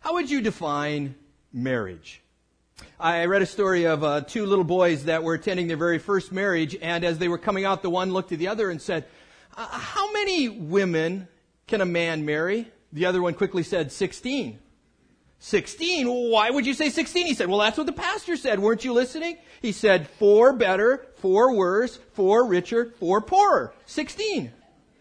How would you define marriage? I read a story of two little boys that were attending their very first marriage, and as they were coming out, the one looked at the other and said, how many women can a man marry? The other one quickly said, 16. 16? Why would you say 16? He said, well, that's what the pastor said. Weren't you listening? He said, 4 better, 4 worse, 4 richer, 4 poorer. 16.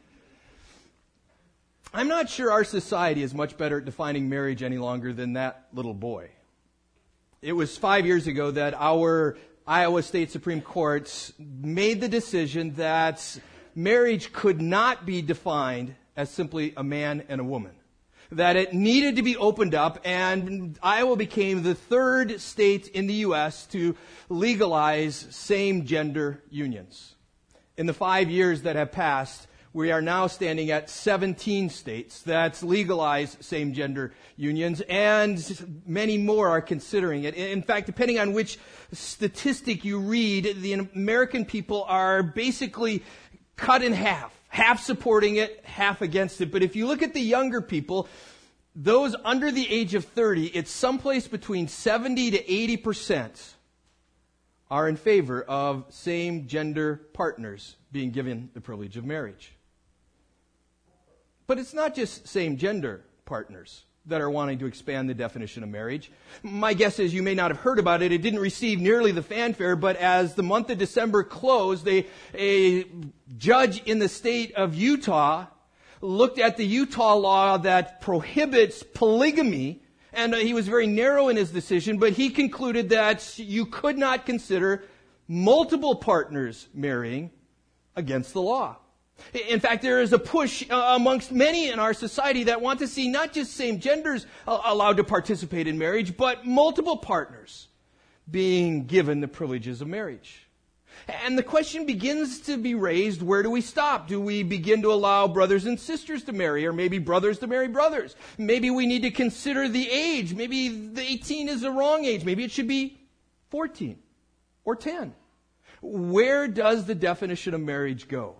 I'm not sure our society is much better at defining marriage any longer than that little boy. It was 5 years ago that our Iowa State Supreme Court made the decision that marriage could not be defined as simply a man and a woman. That it needed to be opened up, and Iowa became the 3rd state in the U.S. to legalize same-gender unions. In the 5 years that have passed, we are now standing at 17 states that legalize same-gender unions, and many more are considering it. In fact, depending on which statistic you read, the American people are basically cut in half supporting it, half against it. But if you look at the younger people, those under the age of 30, it's someplace between 70 to 80% are in favor of same-gender partners being given the privilege of marriage. But it's not just same-gender partners that are wanting to expand the definition of marriage. My guess is you may not have heard about it. It didn't receive nearly the fanfare, but as the month of December closed, a judge in the state of Utah looked at the Utah law that prohibits polygamy, and he was very narrow in his decision, but he concluded that you could not consider multiple partners marrying against the law. In fact, there is a push amongst many in our society that want to see not just same genders allowed to participate in marriage, but multiple partners being given the privileges of marriage. And the question begins to be raised, where do we stop? Do we begin to allow brothers and sisters to marry, or maybe brothers to marry brothers? Maybe we need to consider the age. Maybe the 18 is the wrong age. Maybe it should be 14 or 10. Where does the definition of marriage go?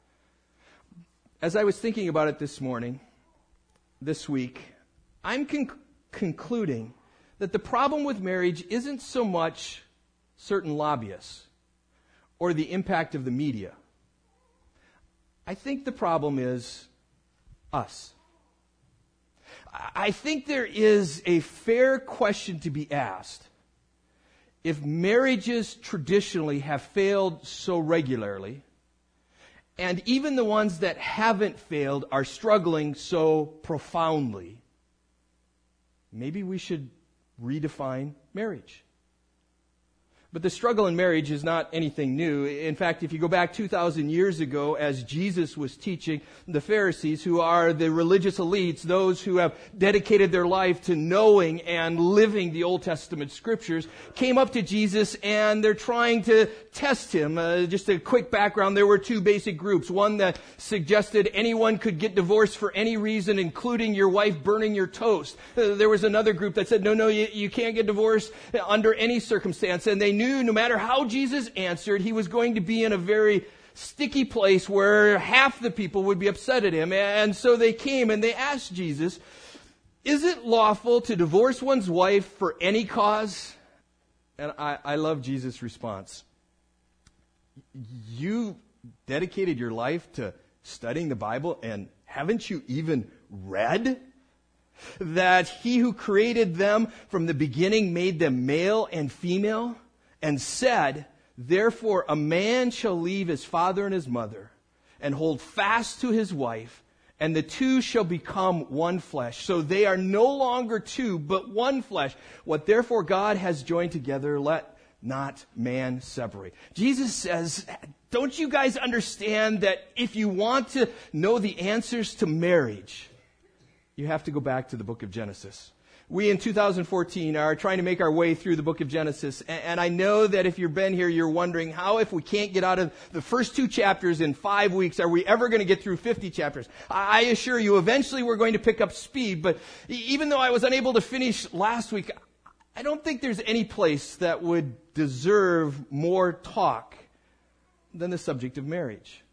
As I was thinking about it this week, I'm concluding that the problem with marriage isn't so much certain lobbyists or the impact of the media. I think the problem is us. I think there is a fair question to be asked. If marriages traditionally have failed so regularly, and even the ones that haven't failed are struggling so profoundly, maybe we should redefine marriage. But the struggle in marriage is not anything new. In fact, if you go back 2,000 years ago, as Jesus was teaching, the Pharisees, who are the religious elites, those who have dedicated their life to knowing and living the Old Testament scriptures, came up to Jesus and they're trying to test him. Just a quick background, there were 2 basic groups. One that suggested anyone could get divorced for any reason, including your wife burning your toast. There was another group that said, no, you can't get divorced under any circumstance. And they knew no matter how Jesus answered, he was going to be in a very sticky place where half the people would be upset at him. And so they came and they asked Jesus, is it lawful to divorce one's wife for any cause? And I love Jesus' response. You dedicated your life to studying the Bible, and haven't you even read that he who created them from the beginning made them male and female? And said, therefore a man shall leave his father and his mother and hold fast to his wife, and the 2 shall become one flesh. So they are no longer 2, but one flesh. What therefore God has joined together, let not man separate. Jesus says, don't you guys understand that if you want to know the answers to marriage, you have to go back to the book of Genesis. We in 2014 are trying to make our way through the book of Genesis. And I know that if you've been here, you're wondering how, if we can't get out of the first 2 chapters in 5 weeks, are we ever going to get through 50 chapters? I assure you, eventually we're going to pick up speed. But even though I was unable to finish last week, I don't think there's any place that would deserve more talk than the subject of marriage.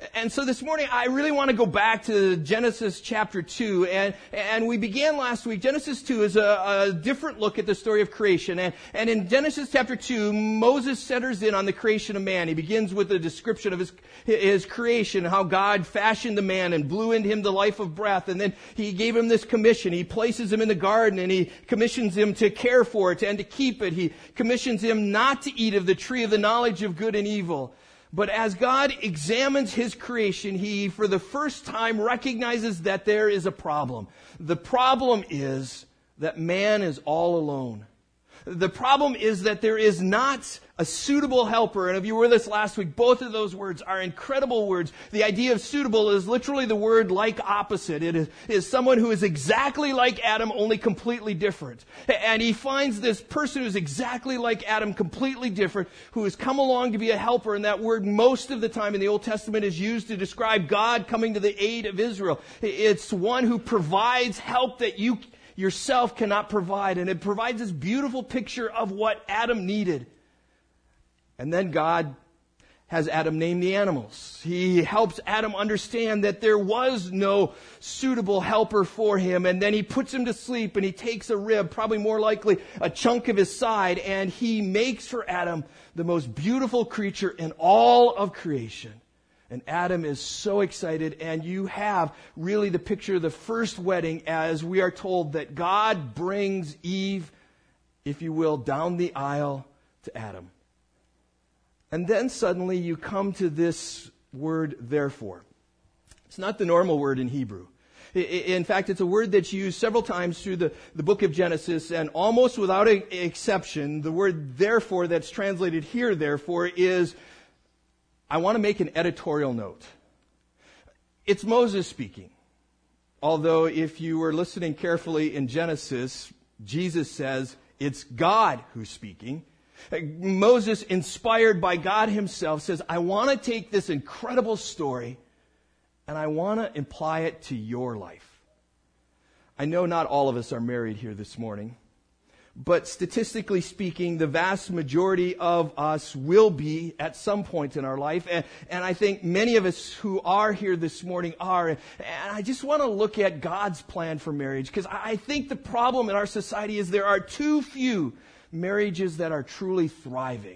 And so this morning, I really want to go back to Genesis chapter 2. And we began last week. Genesis 2 is a different look at the story of creation. And in Genesis chapter 2, Moses centers in on the creation of man. He begins with a description of his creation, how God fashioned the man and blew into him the life of breath. And then he gave him this commission. He places him in the garden and he commissions him to care for it and to keep it. He commissions him not to eat of the tree of the knowledge of good and evil. But as God examines his creation, he, for the first time, recognizes that there is a problem. The problem is that man is all alone. The problem is that there is not a suitable helper. And if you were with us last week, both of those words are incredible words. The idea of suitable is literally the word like opposite. It is someone who is exactly like Adam, only completely different. And he finds this person who's exactly like Adam, completely different, who has come along to be a helper. And that word most of the time in the Old Testament is used to describe God coming to the aid of Israel. It's one who provides help that you yourself cannot provide. And it provides this beautiful picture of what Adam needed. And then God has Adam name the animals. He helps Adam understand that there was no suitable helper for him. And then he puts him to sleep and he takes a rib, probably more likely a chunk of his side, and he makes for Adam the most beautiful creature in all of creation. And Adam is so excited, and you have really the picture of the first wedding as we are told that God brings Eve, if you will, down the aisle to Adam. And then suddenly you come to this word, therefore. It's not the normal word in Hebrew. In fact, it's a word that's used several times through the book of Genesis, and almost without exception, the word therefore that's translated here, therefore, is, I want to make an editorial note. It's Moses speaking. Although if you were listening carefully in Genesis, Jesus says it's God who's speaking. Moses, inspired by God himself, says, I want to take this incredible story and I want to apply it to your life. I know not all of us are married here this morning, but statistically speaking, the vast majority of us will be at some point in our life. And I think many of us who are here this morning are. And I just want to look at God's plan for marriage, because I think the problem in our society is there are too few marriages that are truly thriving.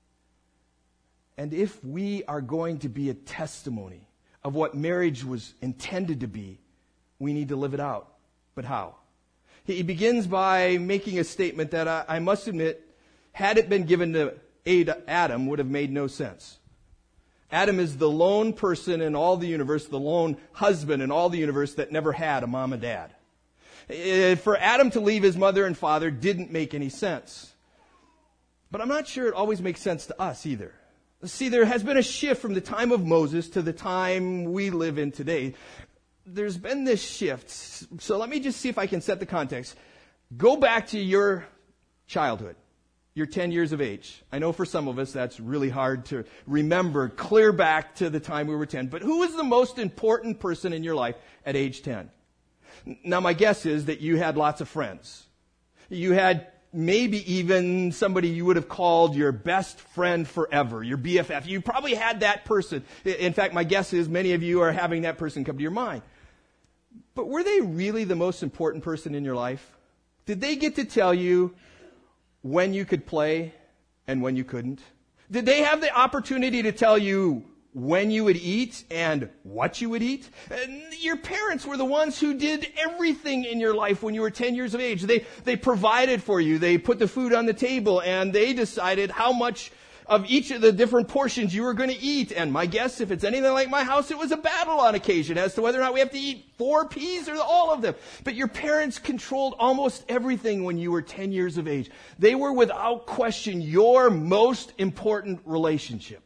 And if we are going to be a testimony of what marriage was intended to be, we need to live it out. But how? He begins by making a statement that I must admit, had it been given to Adam, would have made no sense. Adam is the lone person in all the universe, the lone husband in all the universe that never had a mom and dad. For Adam to leave his mother and father didn't make any sense. But I'm not sure it always makes sense to us either. See, there has been a shift from the time of Moses to the time we live in today. There's been this shift. So let me just see if I can set the context. Go back to your childhood. You're 10 years of age. I know for some of us that's really hard to remember clear back to the time we were 10. But who was the most important person in your life at age 10? Now my guess is that you had lots of friends. You had maybe even somebody you would have called your best friend forever, your BFF. You probably had that person. In fact, my guess is many of you are having that person come to your mind. But were they really the most important person in your life? Did they get to tell you when you could play and when you couldn't? Did they have the opportunity to tell you when you would eat and what you would eat? Your parents were the ones who did everything in your life when you were 10 years of age. They provided for you. They put the food on the table, and they decided how much of each of the different portions you were going to eat. And my guess, if it's anything like my house, it was a battle on occasion as to whether or not we have to eat 4 peas or all of them. But your parents controlled almost everything when you were 10 years of age. They were without question your most important relationship.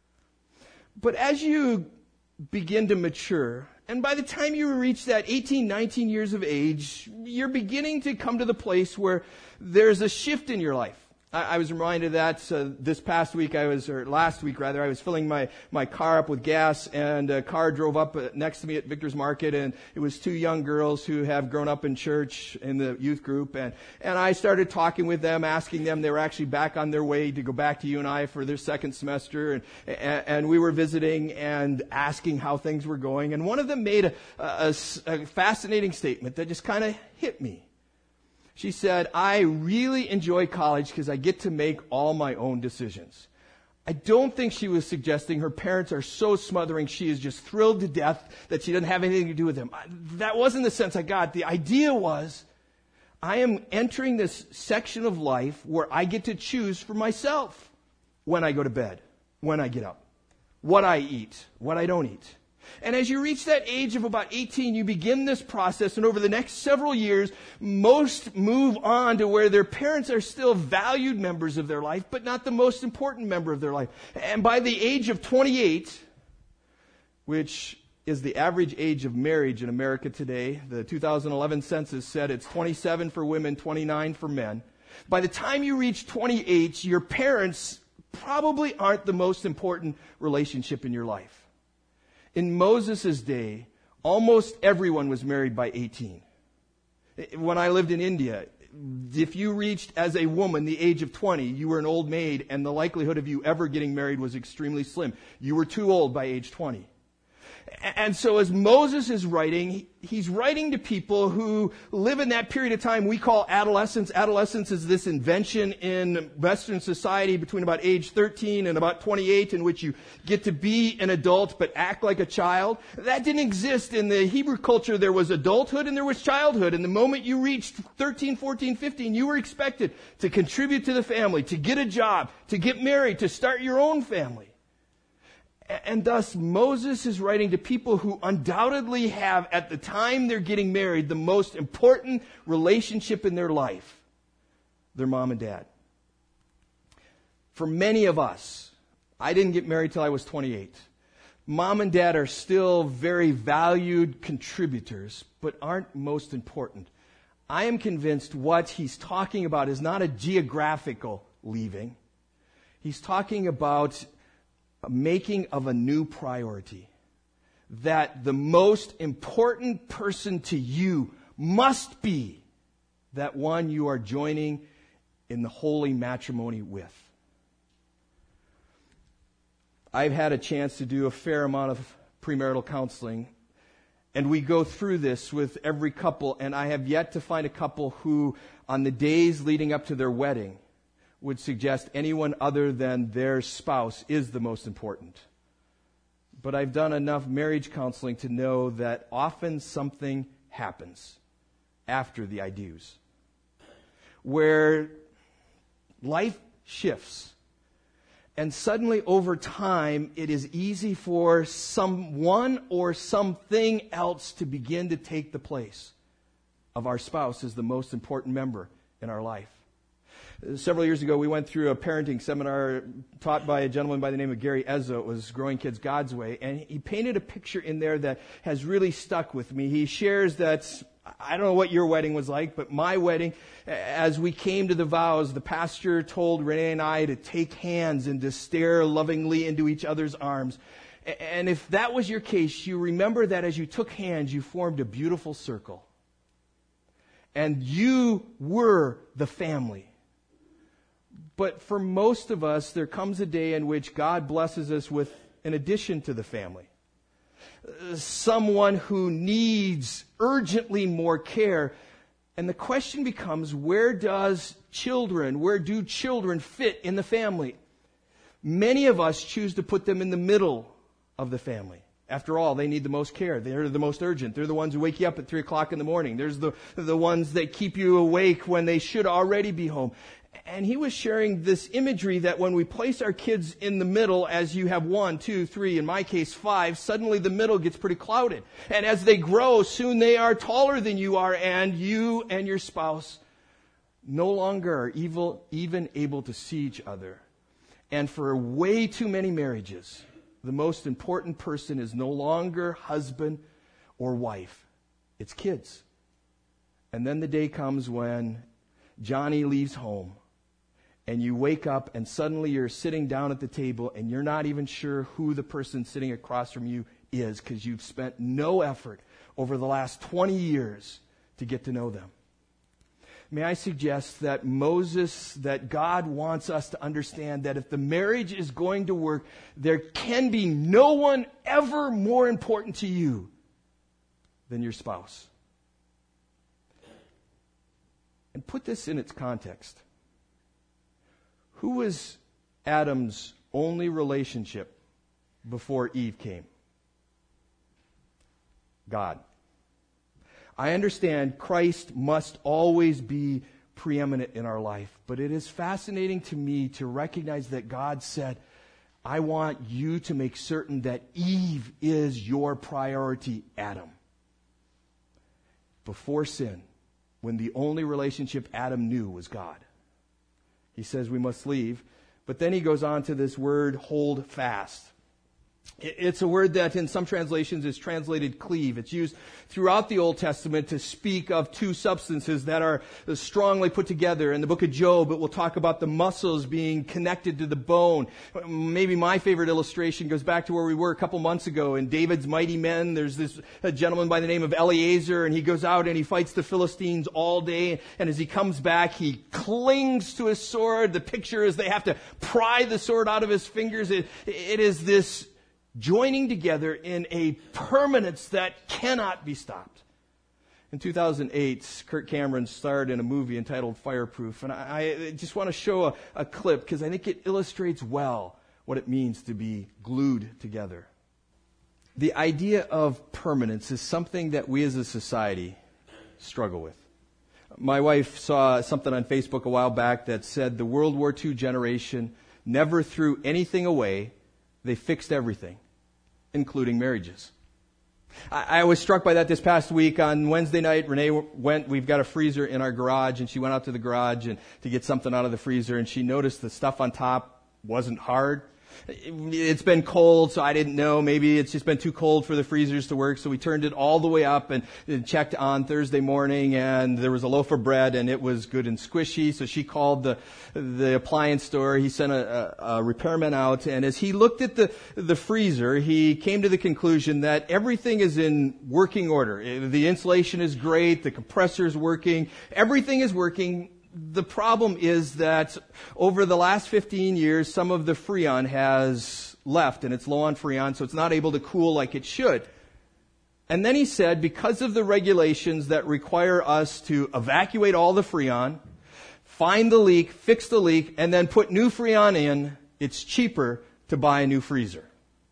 But as you begin to mature, and by the time you reach that 18, 19 years of age, you're beginning to come to the place where there's a shift in your life. I was reminded of that last week, I was filling my car up with gas, and a car drove up next to me at Victor's Market, and it was two young girls who have grown up in church in the youth group, and I started talking with them, asking them. They were actually back on their way to go back to UNI for their second semester, and we were visiting and asking how things were going, and one of them made a fascinating statement that just kind of hit me. She said, I really enjoy college because I get to make all my own decisions. I don't think she was suggesting her parents are so smothering she is just thrilled to death that she doesn't have anything to do with them. That wasn't the sense I got. The idea was, I am entering this section of life where I get to choose for myself when I go to bed, when I get up, what I eat, what I don't eat. And as you reach that age of about 18, you begin this process, and over the next several years, most move on to where their parents are still valued members of their life, but not the most important member of their life. And by the age of 28, which is the average age of marriage in America today, the 2011 census said it's 27 for women, 29 for men. By the time you reach 28, your parents probably aren't the most important relationship in your life. In Moses' day, almost everyone was married by 18. When I lived in India, if you reached as a woman the age of 20, you were an old maid, and the likelihood of you ever getting married was extremely slim. You were too old by age 20. And so as Moses is writing, he's writing to people who live in that period of time we call adolescence. Adolescence is this invention in Western society between about age 13 and about 28 in which you get to be an adult but act like a child. That didn't exist in the Hebrew culture. There was adulthood and there was childhood. And the moment you reached 13, 14, 15, you were expected to contribute to the family, to get a job, to get married, to start your own family. And thus, Moses is writing to people who undoubtedly have, at the time they're getting married, the most important relationship in their life, their mom and dad. For many of us, I didn't get married till I was 28. Mom and dad are still very valued contributors, but aren't most important. I am convinced what he's talking about is not a geographical leaving. He's talking about a making of a new priority. That the most important person to you must be that one you are joining in the holy matrimony with. I've had a chance to do a fair amount of premarital counseling, and we go through this with every couple, and I have yet to find a couple who, on the days leading up to their wedding, would suggest anyone other than their spouse is the most important. But I've done enough marriage counseling to know that often something happens after the I do's, where life shifts. And suddenly over time, it is easy for someone or something else to begin to take the place of our spouse as the most important member in our life. Several years ago, we went through a parenting seminar taught by a gentleman by the name of Gary Ezzo. It was Growing Kids God's Way. And he painted a picture in there that has really stuck with me. He shares that, I don't know what your wedding was like, but my wedding, as we came to the vows, the pastor told Renee and I to take hands and to stare lovingly into each other's arms. And if that was your case, you remember that as you took hands, you formed a beautiful circle. And you were the family. But for most of us, there comes a day in which God blesses us with an addition to the family. Someone who needs urgently more care. And the question becomes, where do children fit in the family? Many of us choose to put them in the middle of the family. After all, they need the most care. They're the most urgent. They're the ones who wake you up at 3 o'clock in the morning. There's the ones that keep you awake when they should already be home. And he was sharing this imagery that when we place our kids in the middle, as you have 1, 2, 3, in my case 5, suddenly the middle gets pretty clouded. And as they grow, soon they are taller than you are, and you and your spouse no longer are even able to see each other. And for way too many marriages, the most important person is no longer husband or wife. It's kids. And then the day comes when Johnny leaves home and you wake up and suddenly you're sitting down at the table and you're not even sure who the person sitting across from you is because you've spent no effort over the last 20 years to get to know them. May I suggest that God wants us to understand that if the marriage is going to work, there can be no one ever more important to you than your spouse. And put this in its context. Who was Adam's only relationship before Eve came? God. I understand Christ must always be preeminent in our life, but it is fascinating to me to recognize that God said, I want you to make certain that Eve is your priority, Adam. Before sin, when the only relationship Adam knew was God. He says we must leave, but then he goes on to this word, hold fast. It's a word that in some translations is translated cleave. It's used throughout the Old Testament to speak of two substances that are strongly put together. In the book of Job, it will talk about the muscles being connected to the bone. Maybe my favorite illustration goes back to where we were a couple months ago in David's Mighty Men. There's this gentleman by the name of Eleazar, and he goes out and he fights the Philistines all day. And as he comes back, he clings to his sword. The picture is they have to pry the sword out of his fingers. It is this joining together in a permanence that cannot be stopped. In 2008, Kirk Cameron starred in a movie entitled Fireproof, and I just want to show a clip because I think it illustrates well what it means to be glued together. The idea of permanence is something that we as a society struggle with. My wife saw something on Facebook a while back that said the World War II generation never threw anything away. They fixed everything, including marriages. I was struck by that this past week. On Wednesday night, Renee we've got a freezer in our garage, and she went out to the garage to get something out of the freezer, and she noticed the stuff on top wasn't hard. It's been cold, so I didn't know. Maybe it's just been too cold for the freezers to work, so we turned it all the way up and checked on Thursday morning, and there was a loaf of bread, and it was good and squishy, so she called the appliance store. He sent a repairman out, and as he looked at the freezer, he came to the conclusion that everything is in working order. The insulation is great, the compressor is working, everything is working. The problem is that over the last 15 years, some of the Freon has left, and it's low on Freon, so it's not able to cool like it should. And then he said, because of the regulations that require us to evacuate all the Freon, find the leak, fix the leak, and then put new Freon in, it's cheaper to buy a new freezer.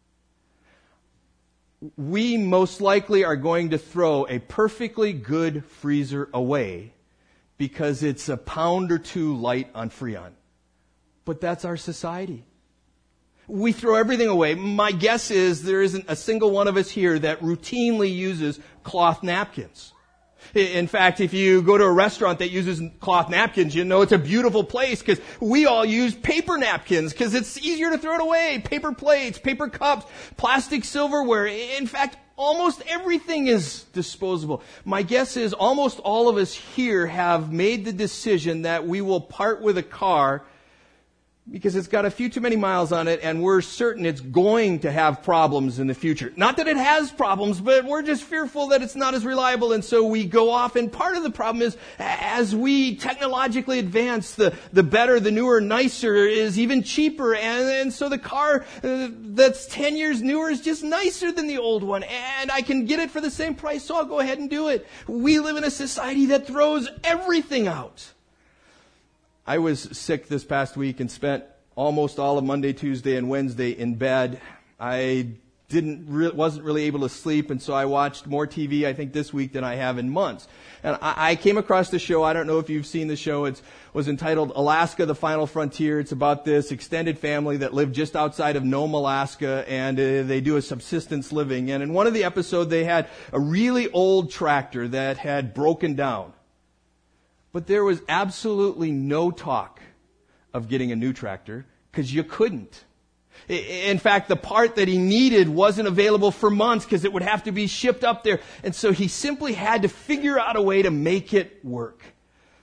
We most likely are going to throw a perfectly good freezer away because it's a pound or two light on Freon. But that's our society. We throw everything away. My guess is there isn't a single one of us here that routinely uses cloth napkins. In fact, if you go to a restaurant that uses cloth napkins, you know it's a beautiful place because we all use paper napkins because it's easier to throw it away. Paper plates, paper cups, plastic silverware. In fact, almost everything is disposable. My guess is almost all of us here have made the decision that we will part with a car because it's got a few too many miles on it, and we're certain it's going to have problems in the future. Not that it has problems, but we're just fearful that it's not as reliable, and so we go off. And part of the problem is, as we technologically advance, the better, the newer, nicer is even cheaper, and so the car that's 10 years newer is just nicer than the old one, and I can get it for the same price, so I'll go ahead and do it. We live in a society that throws everything out. I was sick this past week and spent almost all of Monday, Tuesday, and Wednesday in bed. I wasn't really able to sleep, and so I watched more TV, I think, this week than I have in months. And I came across the show. I don't know if you've seen the show. It was entitled Alaska, the Final Frontier. It's about this extended family that lived just outside of Nome, Alaska, and they do a subsistence living. And in one of the episodes, they had a really old tractor that had broken down. But there was absolutely no talk of getting a new tractor because you couldn't. In fact, the part that he needed wasn't available for months because it would have to be shipped up there. And so he simply had to figure out a way to make it work.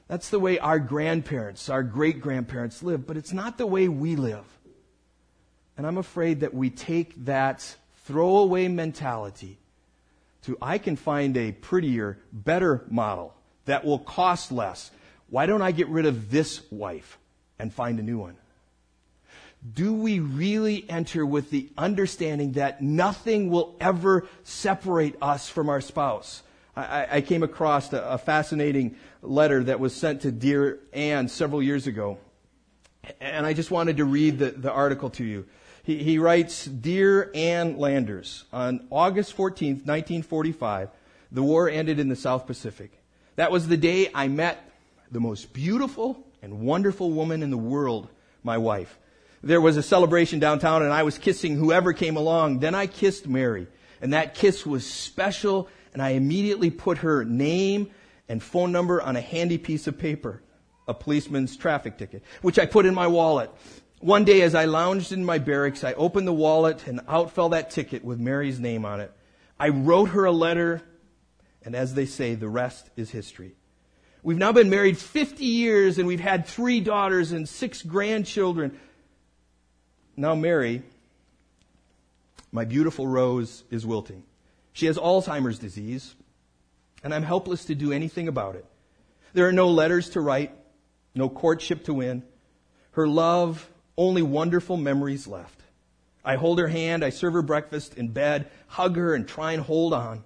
That's the way our grandparents, our great-grandparents lived, but it's not the way we live. And I'm afraid that we take that throwaway mentality to, I can find a prettier, better model that will cost less. Why don't I get rid of this wife and find a new one? Do we really enter with the understanding that nothing will ever separate us from our spouse? I came across a fascinating letter that was sent to dear Anne several years ago, and I just wanted to read the article to you. He writes, "Dear Anne Landers, on August 14th, 1945, the war ended in the South Pacific. That was the day I met the most beautiful and wonderful woman in the world, my wife. There was a celebration downtown, and I was kissing whoever came along. Then I kissed Mary, and that kiss was special, and I immediately put her name and phone number on a handy piece of paper, a policeman's traffic ticket, which I put in my wallet. One day, as I lounged in my barracks, I opened the wallet, and out fell that ticket with Mary's name on it. I wrote her a letter, and as they say, the rest is history. We've now been married 50 years, and we've had 3 daughters and 6 grandchildren. Now Mary, my beautiful rose, is wilting. She has Alzheimer's disease, and I'm helpless to do anything about it. There are no letters to write, no courtship to win. Her love, only wonderful memories left. I hold her hand, I serve her breakfast in bed, hug her, and try and hold on.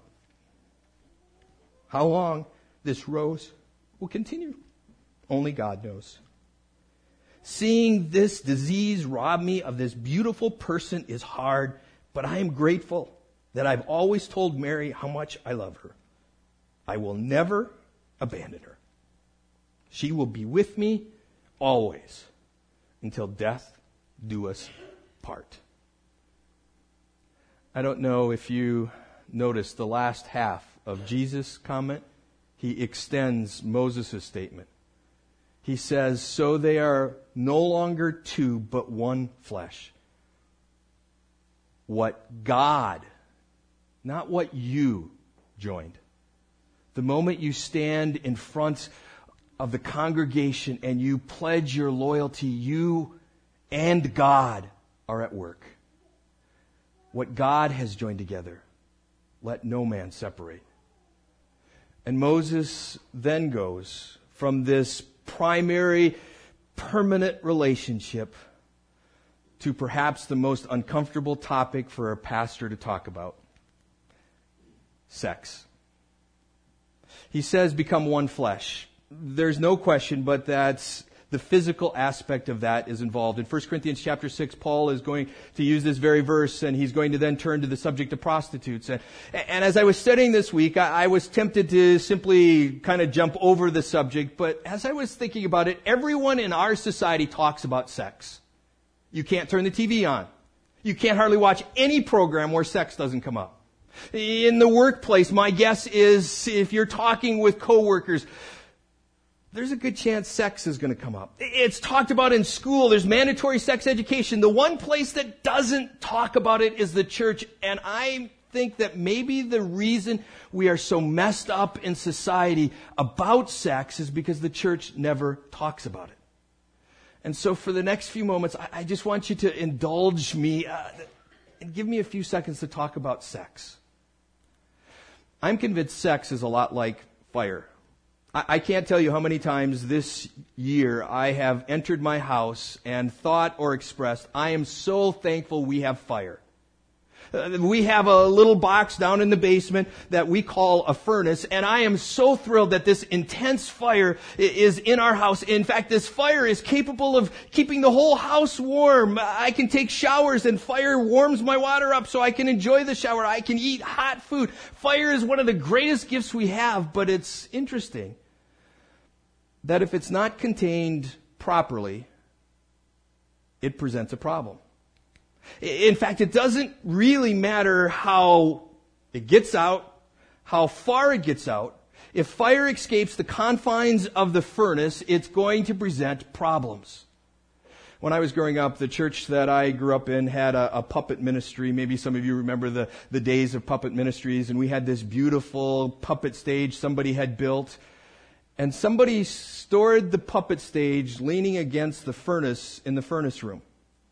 How long this rose will continue, only God knows. Seeing this disease rob me of this beautiful person is hard, but I am grateful that I've always told Mary how much I love her. I will never abandon her. She will be with me always until death do us part." I don't know if you noticed the last half of Jesus' comment. He extends Moses' statement. He says, "So they are no longer 2, but 1 flesh." What God, not what you, joined. The moment you stand in front of the congregation and you pledge your loyalty, you and God are at work. What God has joined together, let no man separate. And Moses then goes from this primary, permanent relationship to perhaps the most uncomfortable topic for a pastor to talk about: sex. He says, become 1 flesh. There's no question but that the physical aspect of that is involved. In 1 Corinthians chapter 6, Paul is going to use this very verse, and he's going to then turn to the subject of prostitutes. And as I was studying this week, I was tempted to simply kind of jump over the subject, but as I was thinking about it, everyone in our society talks about sex. You can't turn the TV on. You can't hardly watch any program where sex doesn't come up. In the workplace, my guess is if you're talking with coworkers, there's a good chance sex is going to come up. It's talked about in school. There's mandatory sex education. The one place that doesn't talk about it is the church. And I think that maybe the reason we are so messed up in society about sex is because the church never talks about it. And so for the next few moments, I just want you to indulge me and give me a few seconds to talk about sex. I'm convinced sex is a lot like fire. I can't tell you how many times this year I have entered my house and thought or expressed, I am so thankful we have fire. We have a little box down in the basement that we call a furnace, and I am so thrilled that this intense fire is in our house. In fact, this fire is capable of keeping the whole house warm. I can take showers and fire warms my water up so I can enjoy the shower. I can eat hot food. Fire is one of the greatest gifts we have, but it's interesting that if it's not contained properly, it presents a problem. In fact, it doesn't really matter how it gets out, how far it gets out. If fire escapes the confines of the furnace, it's going to present problems. When I was growing up, the church that I grew up in had a puppet ministry. Maybe some of you remember the days of puppet ministries, and we had this beautiful puppet stage somebody had built. and somebody stored the puppet stage leaning against the furnace in the furnace room.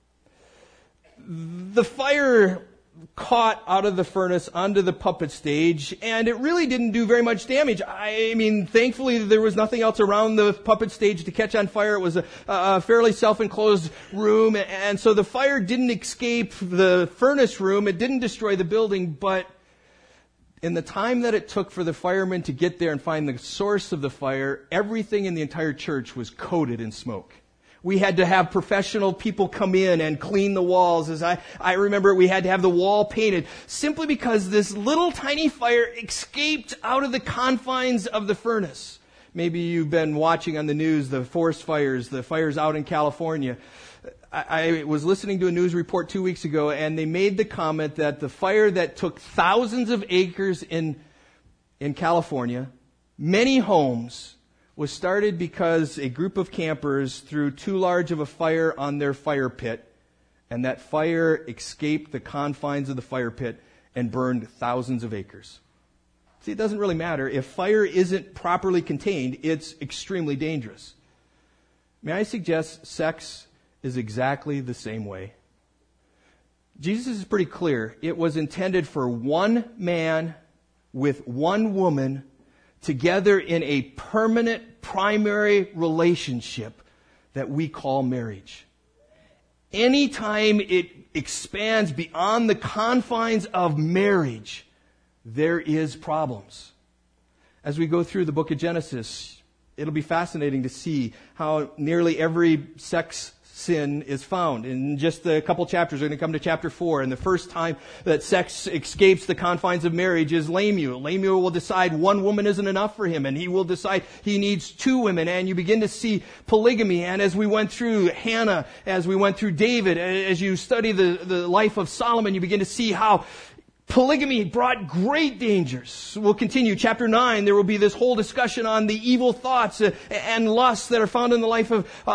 The fire caught out of the furnace onto the puppet stage, and it really didn't do very much damage. I mean, thankfully there was nothing else around the puppet stage to catch on fire. It was a fairly self-enclosed room, and so the fire didn't escape the furnace room. It didn't destroy the building, but in the time that it took for the firemen to get there and find the source of the fire, everything in the entire church was coated in smoke. We had to have professional people come in and clean the walls. As I remember, we had to have the wall painted simply because this little tiny fire escaped out of the confines of the furnace. Maybe you've been watching on the news the forest fires, the fires out in California. I was listening to a news report 2 weeks ago, and they made the comment that the fire that took thousands of acres in California, many homes, was started because a group of campers threw too large of a fire on their fire pit, and that fire escaped the confines of the fire pit and burned thousands of acres. See, it doesn't really matter. If fire isn't properly contained, it's extremely dangerous. May I suggest sex is exactly the same way? Jesus is pretty clear. It was intended for one man with one woman together in a permanent primary relationship that we call marriage. Anytime it expands beyond the confines of marriage, there is problems. As we go through the book of Genesis, it'll be fascinating to see how nearly every sex sin is found. In just a couple chapters, we're going to come to chapter 4, and the first time that sex escapes the confines of marriage is Lemuel. Lemuel will decide one woman isn't enough for him, and he will decide he needs two women, and you begin to see polygamy. And as we went through Hannah, as we went through David, as you study the life of Solomon, you begin to see how polygamy brought great dangers. We'll continue. Chapter 9, there will be this whole discussion on the evil thoughts and lusts that are found in the life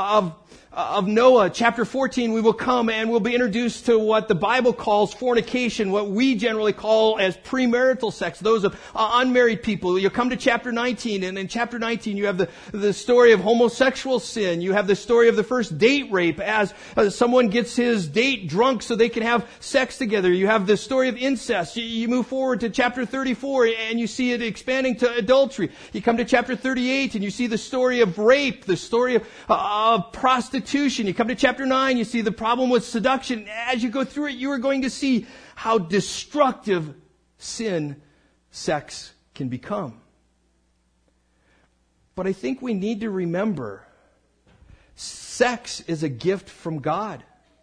of Noah. Chapter 14, we will come and we'll be introduced to what the Bible calls fornication, what we generally call as premarital sex, those of unmarried people. You'll come to chapter 19, and in chapter 19 you have the story of homosexual sin. You have the story of the first date rape as someone gets his date drunk so they can have sex together. You have the story of incest. You move forward to chapter 34 and you see it expanding to adultery. You come to chapter 38 and you see the story of rape, the story of prostitution. You come to chapter 9, you see the problem with seduction. As you go through it, you are going to see how destructive sex can become. But I think we need to remember, sex is a gift from God.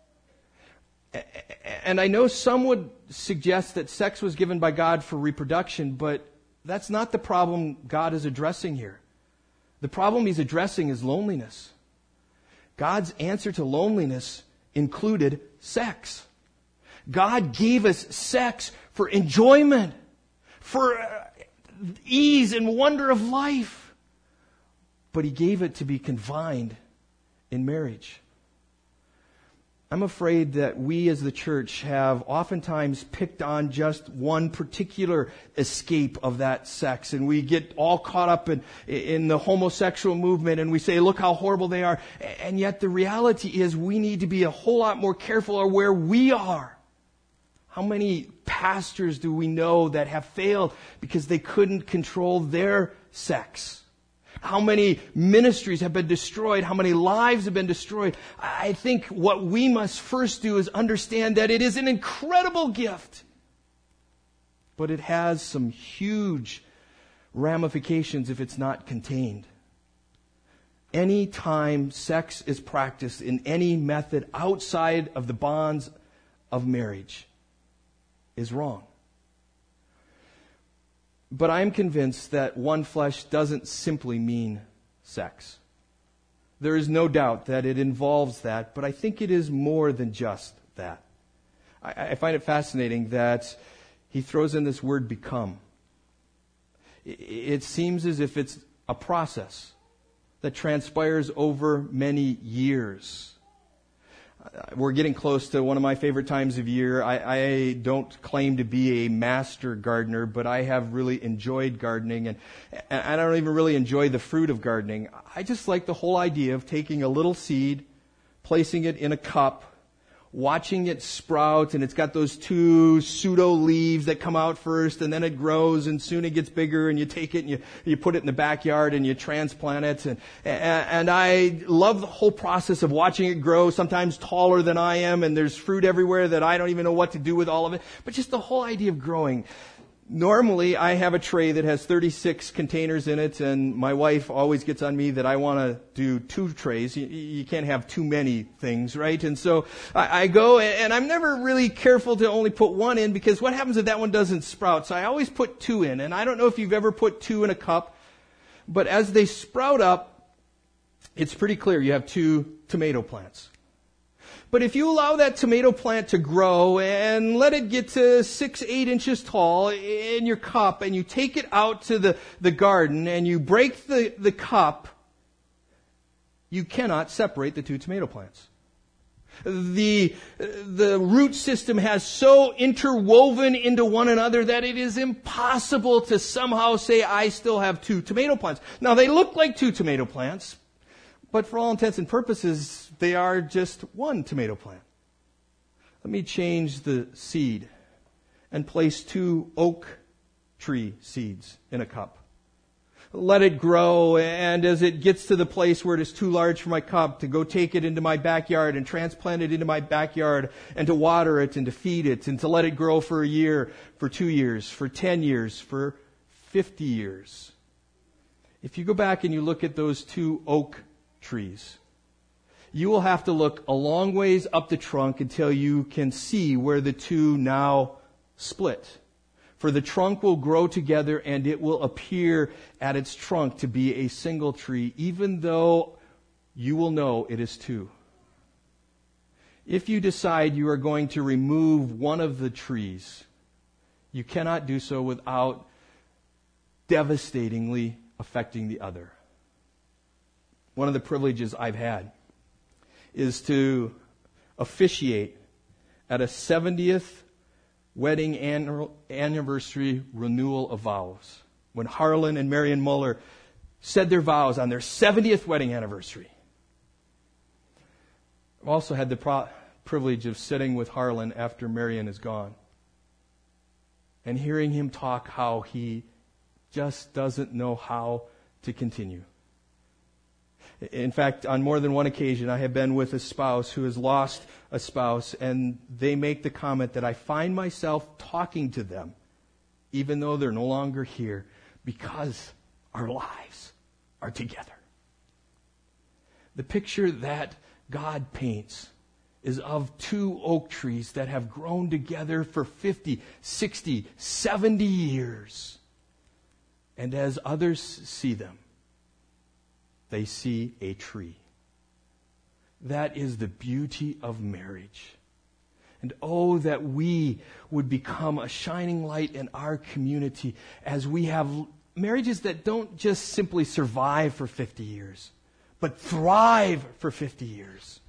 And I know some would suggest that sex was given by God for reproduction, but that's not the problem God is addressing here. The problem He's addressing is loneliness. God's answer to loneliness included sex. God gave us sex for enjoyment, for ease and wonder of life. But He gave it to be confined in marriage. I'm afraid that we as the church have oftentimes picked on just one particular escape of that sex, and we get all caught up in the homosexual movement, and we say, look how horrible they are. And yet the reality is we need to be a whole lot more careful of where we are. How many pastors do we know that have failed because they couldn't control their sex? How many ministries have been destroyed? How many lives have been destroyed? I think what we must first do is understand that it is an incredible gift, but it has some huge ramifications if it's not contained. Any time sex is practiced in any method outside of the bonds of marriage is wrong. But I'm convinced that one flesh doesn't simply mean sex. There is no doubt that it involves that, but I think it is more than just that. I find it fascinating that he throws in this word become. It seems as if it's a process that transpires over many years. We're getting close to one of my favorite times of year. I don't claim to be a master gardener, but I have really enjoyed gardening, and I don't even really enjoy the fruit of gardening. I just like the whole idea of taking a little seed, placing it in a cup, watching it sprout, and it's got those two pseudo leaves that come out first, and then it grows, and soon it gets bigger, and you take it and you put it in the backyard and you transplant it. And I love the whole process of watching it grow, sometimes taller than I am, and there's fruit everywhere that I don't even know what to do with all of it. But just the whole idea of growing. Normally, I have a tray that has 36 containers in it, and my wife always gets on me that I want to do 2 trays. You can't have too many things, right? And so I go, and I'm never really careful to only put 1 in, because what happens if that one doesn't sprout? So I always put 2 in, and I don't know if you've ever put 2 in a cup, but as they sprout up, it's pretty clear you have 2 tomato plants. But if you allow that tomato plant to grow and let it get to 6, 8 inches tall in your cup, and you take it out to the garden and you break the cup, you cannot separate the 2 tomato plants. The root system has so interwoven into one another that it is impossible to somehow say, I still have 2 tomato plants. Now, they look like 2 tomato plants, but for all intents and purposes, they are just 1 tomato plant. Let me change the seed and place 2 oak tree seeds in a cup. Let it grow, and as it gets to the place where it is too large for my cup, to go take it into my backyard and transplant it into my backyard, and to water it and to feed it, and to let it grow for a year, for 2 years, for 10 years, for 50 years. If you go back and you look at those 2 oak trees, you will have to look a long ways up the trunk until you can see where the 2 now split. For the trunk will grow together, and it will appear at its trunk to be a single tree, even though you will know it is 2. If you decide you are going to remove one of the trees, you cannot do so without devastatingly affecting the other. One of the privileges I've had is to officiate at a 70th wedding anniversary renewal of vows, when Harlan and Marion Muller said their vows on their 70th wedding anniversary. I've also had the privilege of sitting with Harlan after Marion is gone and hearing him talk how he just doesn't know how to continue. In fact, on more than one occasion, I have been with a spouse who has lost a spouse, and they make the comment that I find myself talking to them, even though they're no longer here, because our lives are together. The picture that God paints is of 2 oak trees that have grown together for 50, 60, 70 years. And as others see them, they see a tree. That is the beauty of marriage. And oh, that we would become a shining light in our community as we have marriages that don't just simply survive for 50 years, but thrive for 50 years.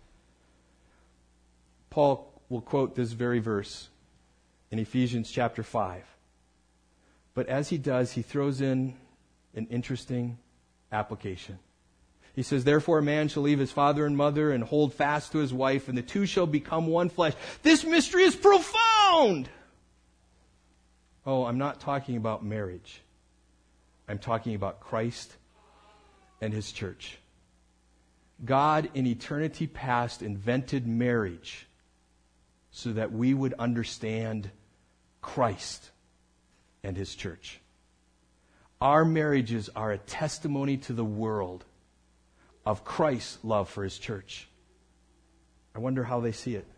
Paul will quote this very verse in Ephesians chapter 5. But as he does, he throws in an interesting application. He says, therefore a man shall leave his father and mother and hold fast to his wife, and the 2 shall become one flesh. This mystery is profound. Oh, I'm not talking about marriage. I'm talking about Christ and His church. God in eternity past invented marriage so that we would understand Christ and His church. Our marriages are a testimony to the world of Christ's love for His church. I wonder how they see it.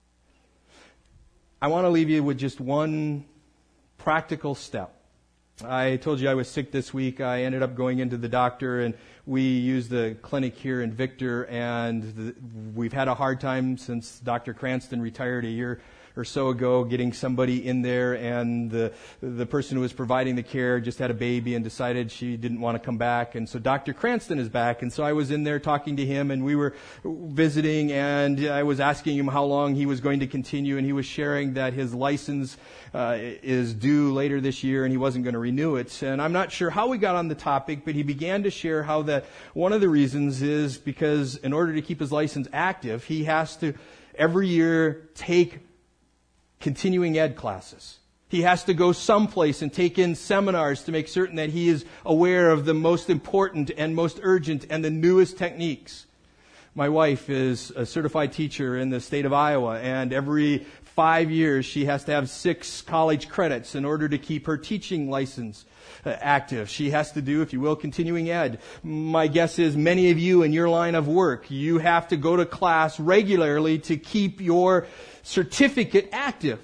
I want to leave you with just one practical step. I told you I was sick this week. I ended up going into the doctor, and we use the clinic here in Victor, and we've had a hard time since Dr. Cranston retired a year or so ago, getting somebody in there, and the person who was providing the care just had a baby and decided she didn't want to come back. And so Dr. Cranston is back, and so I was in there talking to him, and we were visiting, and I was asking him how long he was going to continue, and he was sharing that his license is due later this year, and he wasn't going to renew it. And I'm not sure how we got on the topic, but he began to share how that one of the reasons is because in order to keep his license active, he has to every year take continuing ed classes. He has to go someplace and take in seminars to make certain that he is aware of the most important and most urgent and the newest techniques. My wife is a certified teacher in the state of Iowa, and every 5 years she has to have 6 college credits in order to keep her teaching license active. She has to do, if you will, continuing ed. My guess is many of you in your line of work, you have to go to class regularly to keep your certificate active.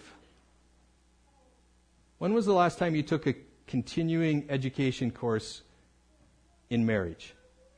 When was the last time you took a continuing education course in marriage?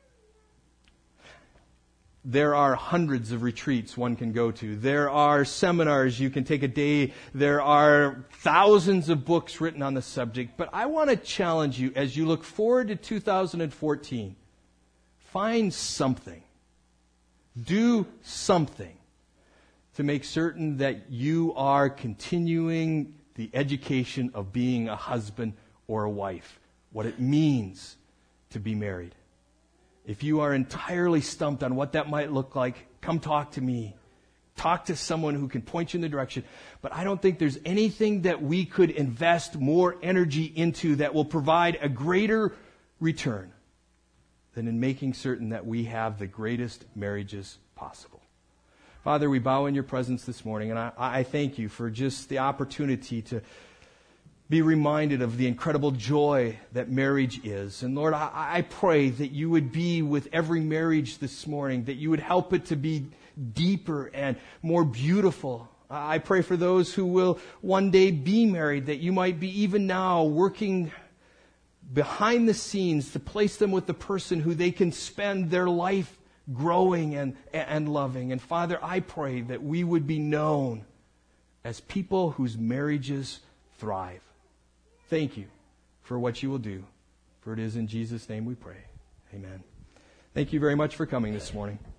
There are hundreds of retreats one can go to. There are seminars you can take a day. There are thousands of books written on the subject. But I want to challenge you as you look forward to 2014. Find something. Do something to make certain that you are continuing the education of being a husband or a wife. What it means to be married. If you are entirely stumped on what that might look like, come talk to me. Talk to someone who can point you in the direction. But I don't think there's anything that we could invest more energy into that will provide a greater return than in making certain that we have the greatest marriages possible. Father, we bow in your presence this morning, and I thank you for just the opportunity to be reminded of the incredible joy that marriage is. And Lord, I pray that you would be with every marriage this morning, that you would help it to be deeper and more beautiful. I pray for those who will one day be married, that you might be even now working behind the scenes to place them with the person who they can spend their life growing and loving. And Father, I pray that we would be known as people whose marriages thrive. Thank you for what you will do. For it is in Jesus' name we pray. Amen. Thank you very much for coming this morning.